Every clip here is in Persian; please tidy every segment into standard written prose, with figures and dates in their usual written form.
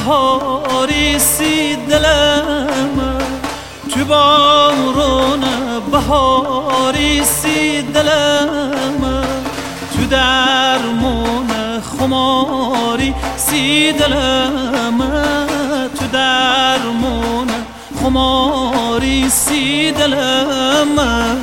بهاری سی دلم تو بارون بهاری سی دلم تو درمون خماری سی دلم تو درمون خماری سی دلم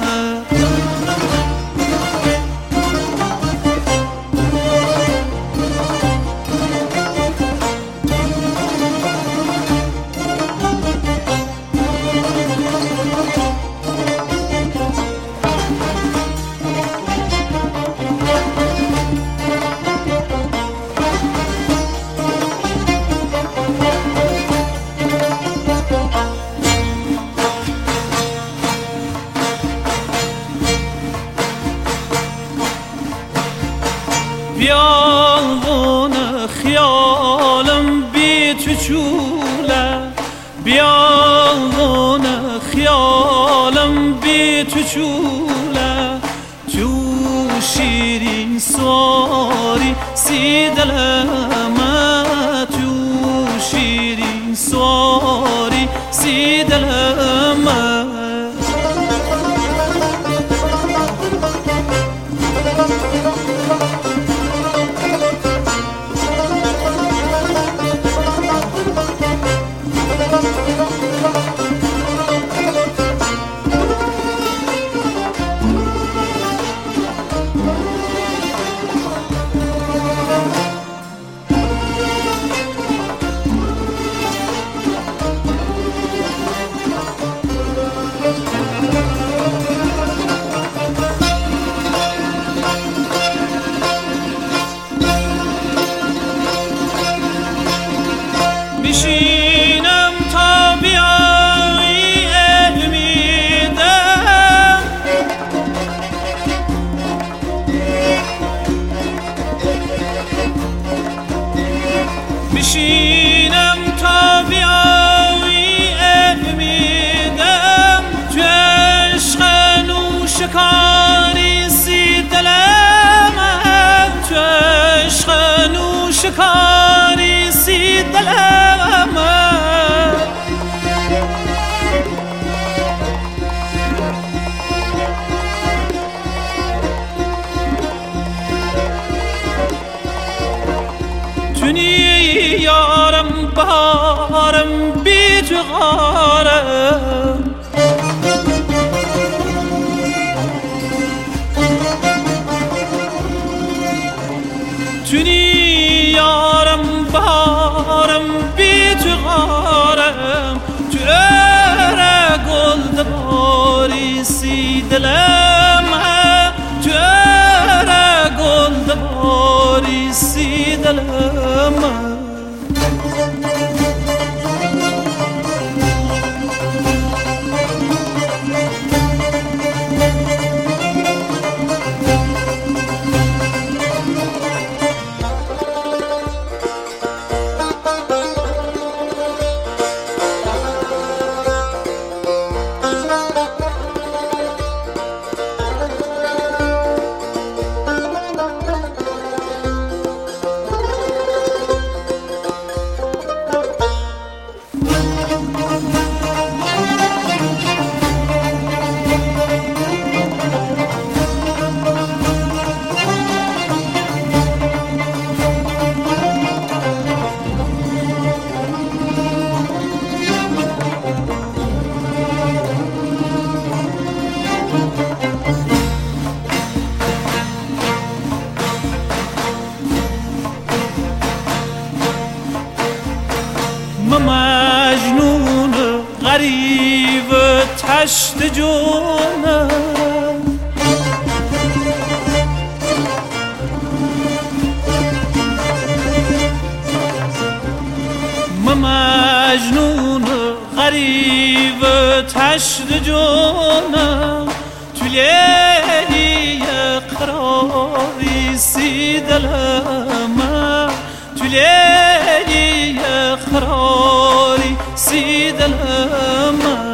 بیاون خیالم بی تو چوله بیاون خیالم بی تو چوله تو شیرین سواری سی دلم تو شیرین سواری سی دلم میشینم تا بیایی امیدم میشینم تا بیایی امیدم تو عشق نوشکاری سی دلم تو عشق نوشکاری سی دلم تونی یارم بارم بی تو غارم تونی یارم بارم بی تو غارم تو اره گل دباری سی دلم تو اره گل دباری سی دلم مجنون غریب تشت جونم مجنون غریب تشت جونم تو لیلی قراری سی دلم تو لیلی قراری سی دلم